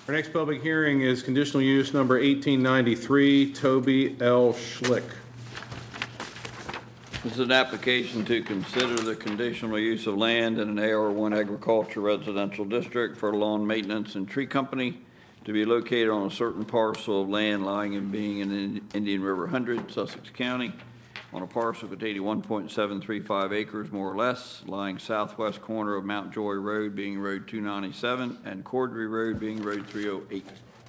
Our next public hearing is conditional use number 1893, Toby L. Schlick. This is an application to consider the conditional use of land in an AR1 agriculture residential district for a lawn maintenance and tree company to be located on a certain parcel of land lying and being in Indian River 100, Sussex County, on a parcel containing 1.735 acres, more or less, lying southwest corner of Mount Joy Road, being Road 297, and Cordry Road, being Road 308.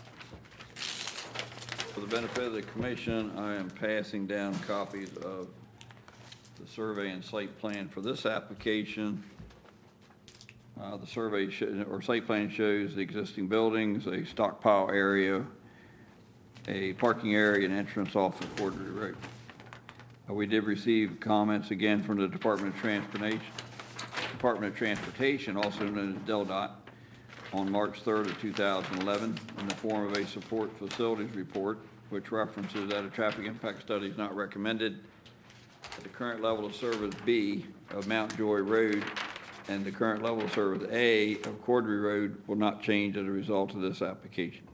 For the benefit of the commission, I am passing down copies of the survey and site plan for this application. The survey site plan shows the existing buildings, a stockpile area, a parking area, and entrance off of Cordry Road. We did receive comments again from the Department of Transportation, also known as DelDOT, on March 3rd of 2011 in the form of a support facilities report, which references that a traffic impact study is not recommended at the current level of service B of Mount Joy Road, and the current level of service A of Cordry Road will not change as a result of this application.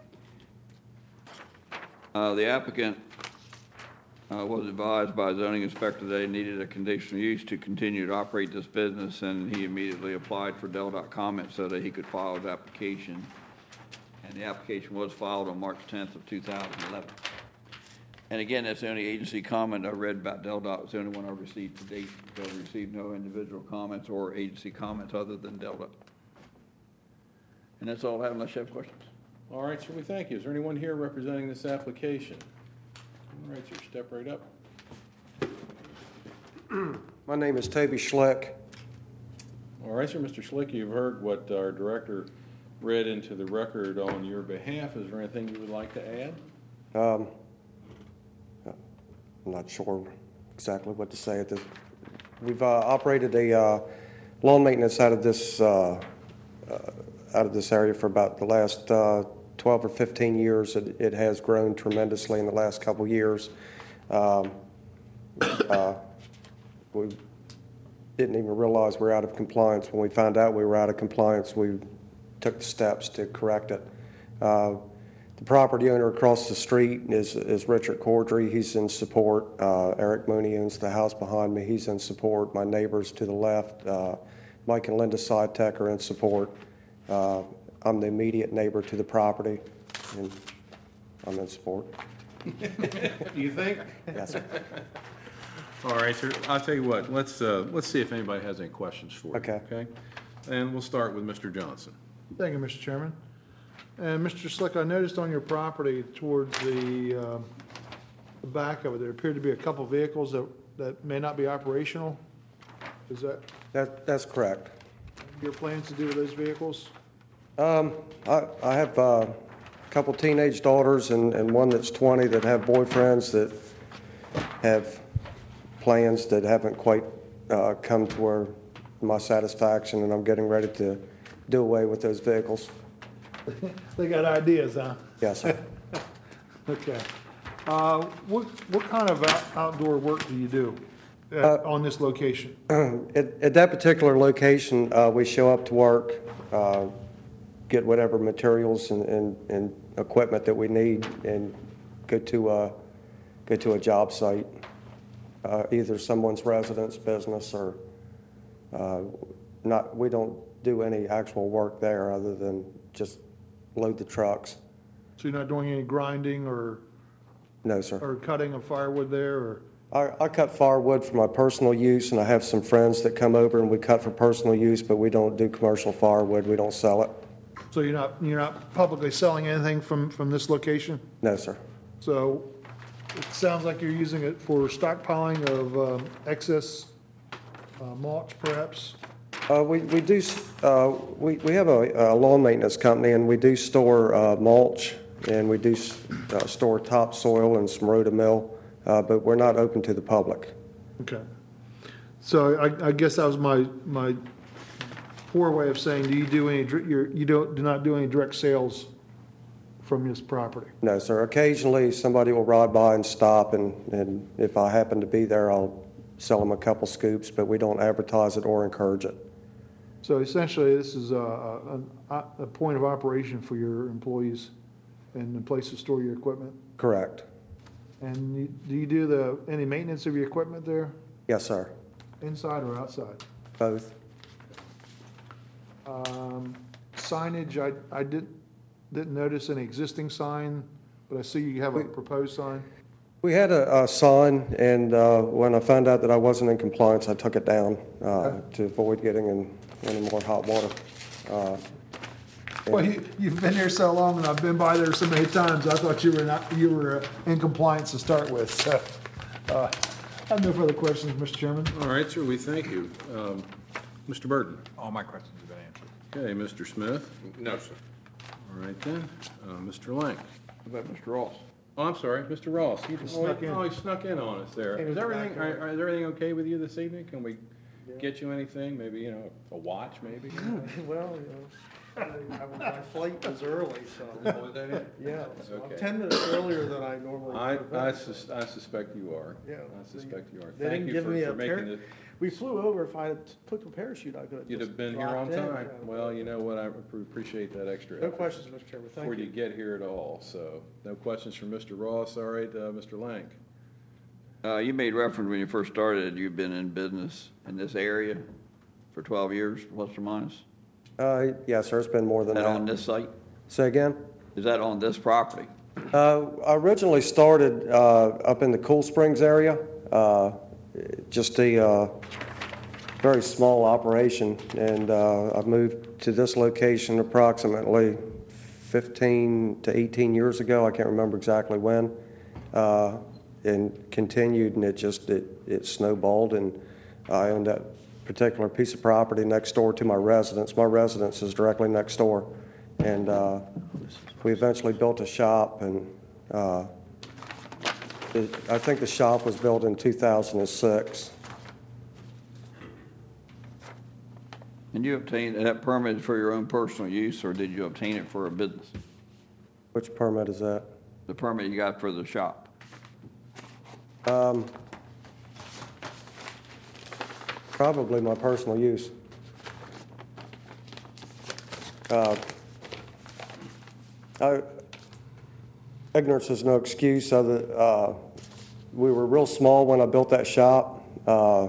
The applicant was advised by a zoning inspector that he needed a conditional use to continue to operate this business, and he immediately applied for DelDOT comment so that he could file his application. And the application was filed on March 10th of 2011. And again, that's the only agency comment I read about DelDOT. It's the only one I received to date. I've received no individual comments or agency comments other than DelDOT. And that's all I have unless you have questions. All right, sir, we thank you. Is there anyone here representing this application? All right, sir, step right up. My name is Toby Schlick. All right, sir, Mr. Schlick, you've heard what our director read into the record on your behalf. Is there anything you would like to add? I'm not sure exactly what to say at this. We've operated a lawn maintenance out of this area for about the last 12 or 15 years. It has grown tremendously in the last couple years. We didn't even realize we were out of compliance. When we found out we were out of compliance, we took the steps to correct it. The property owner across the street is Richard Cordry. He's in support. Eric Mooney owns the house behind me. He's in support. My neighbors to the left, Mike and Linda Sidetek, are in support. I'm the immediate neighbor to the property, and I'm in support. You think? Yes, sir. All right, sir. I'll tell you what. Let's see if anybody has any questions for you. Okay. And we'll start with Mr. Johnson. Thank you, Mr. Chairman. And Mr. Schlick, I noticed on your property towards the back of it, there appeared to be a couple vehicles that may not be operational. Is That's correct. your plans to do with those vehicles? I have a couple teenage daughters and one that's 20 that have boyfriends that have plans that haven't quite come to my satisfaction, and I'm getting ready to do away with those vehicles. They got ideas, huh? Yes, sir. Okay. What kind of outdoor work do you do on this location? At that particular location, we show up to work, get whatever materials and equipment that we need, and go to a job site, either someone's residence, business, or not. We don't do any actual work there other than just load the trucks. So you're not doing any grinding or? No, sir. Or cutting of firewood there, or? I cut firewood for my personal use, and I have some friends that come over and we cut for personal use, but we don't do commercial firewood. We don't sell it. So you're not publicly selling anything from this location? No, sir. So it sounds like you're using it for stockpiling of excess mulch, perhaps? We do. We have a lawn maintenance company, and we do store mulch, and we do store topsoil and some rotomill, but we're not open to the public. Okay. So I guess that was my poor way of saying, do you do any? You do not do any direct sales from this property? No, sir. Occasionally, somebody will ride by and stop, and if I happen to be there, I'll sell them a couple scoops, but we don't advertise it or encourage it. So essentially, this is a point of operation for your employees and a place to store your equipment? Correct. And do you do any maintenance of your equipment there, Yes, sir. inside or outside? Both. Signage, I didn't notice an existing sign, but I see you have a proposed sign. We had a sign, and when I found out that I wasn't in compliance, I took it down to avoid getting in any more hot water. Well, you've been there so long, and I've been by there so many times, I thought you were in compliance to start with, so. I have no further questions, Mr. Chairman. All right, sir, we thank you. Mr. Burton? All my questions have been answered. Okay, Mr. Smith? No, sir. All right then. Mr. Lank? How about Mr. Ross? Oh, I'm sorry, Mr. Ross. He snuck in. he snuck in on us there. Is everything okay with you this evening? Can we get you anything? Maybe, a watch, maybe? Well, my flight was early, so, Was that it? yeah, Okay. 10 minutes earlier than I normally I would. suspect you are. Yeah. I suspect you are. They Thank didn't you give me for a making par- it. We flew over. If I had put a parachute, I could have You'd just have been here on dropped in, time. yeah. Well, you know what? I appreciate that extra No effort questions, Mr. Chairman. before Thank you you. get here at all. So, no questions from Mr. Ross. All right, Mr. Lank. You made reference when you first started, you've been in business in this area for 12 years, plus or minus. Yes, sir, it's been more Is than that that. on this site? Say again? Is that on this property? I originally started up in the Cool Springs area, just a very small operation, and I've moved to this location approximately 15 to 18 years ago. I can't remember exactly when, and continued, and it snowballed, and I owned that particular piece of property next door to my residence. My residence is directly next door, and we eventually built a shop, and I think the shop was built in 2006. And you obtained that permit for your own personal use, or did you obtain it for a business? Which permit is that? The permit you got for the shop? Probably my personal use. Ignorance is no excuse. We were real small when I built that shop. I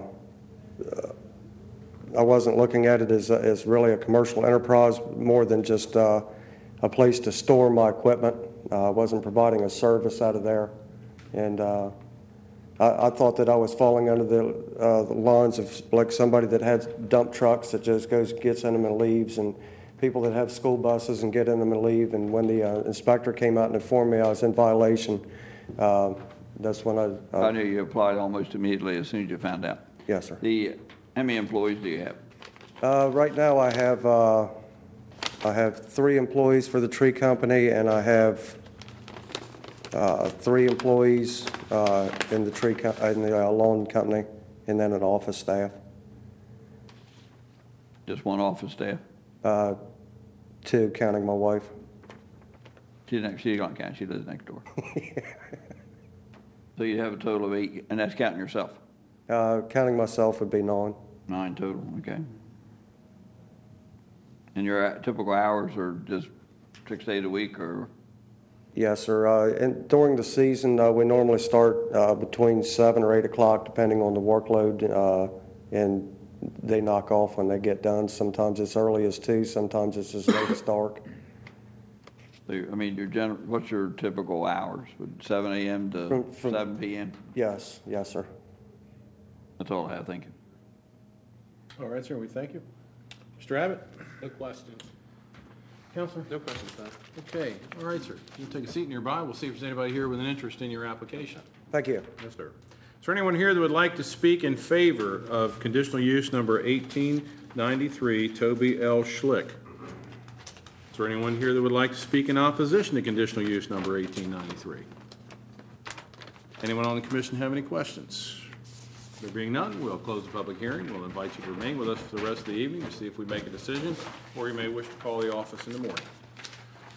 wasn't looking at it as really a commercial enterprise, more than just a place to store my equipment. I wasn't providing a service out of there. And I thought that I was falling under the lines of like somebody that has dump trucks that just gets in them and leaves, and people that have school buses and get in them and leave. And when the inspector came out and informed me I was in violation, that's when I knew you applied almost immediately as soon as you found out. Yes, sir. How many employees do you have? Right now I have 3 employees for the tree company, and I have 3 employees in the lawn company, and then an office staff. Just one office staff? 2, counting my wife. She don't count, she lives next door. So you have a total of 8, and that's counting yourself? Counting myself would be 9. 9 total, okay. And your typical hours are just 6 days a week, or? Yes, sir. And during the season, we normally start between 7 or 8 o'clock, depending on the workload, and they knock off when they get done. Sometimes it's early as 2, sometimes it's as late as dark. So, what's your typical hours? Would 7 a.m. to From 7 p.m.? Yes, yes, sir. That's all I have, thank you. All right, sir, we thank you. Mr. Abbott? No questions. Counselor? No questions, Tom. Okay, all right, sir. You take a seat nearby. We'll see if there's anybody here with an interest in your application. Thank you. Yes, sir. Is there anyone here that would like to speak in favor of conditional use number 1893, Toby L. Schlick? Is there anyone here that would like to speak in opposition to conditional use number 1893? Anyone on the commission have any questions? There being none, we'll close the public hearing. We'll invite you to remain with us for the rest of the evening to see if we make a decision, or you may wish to call the office in the morning.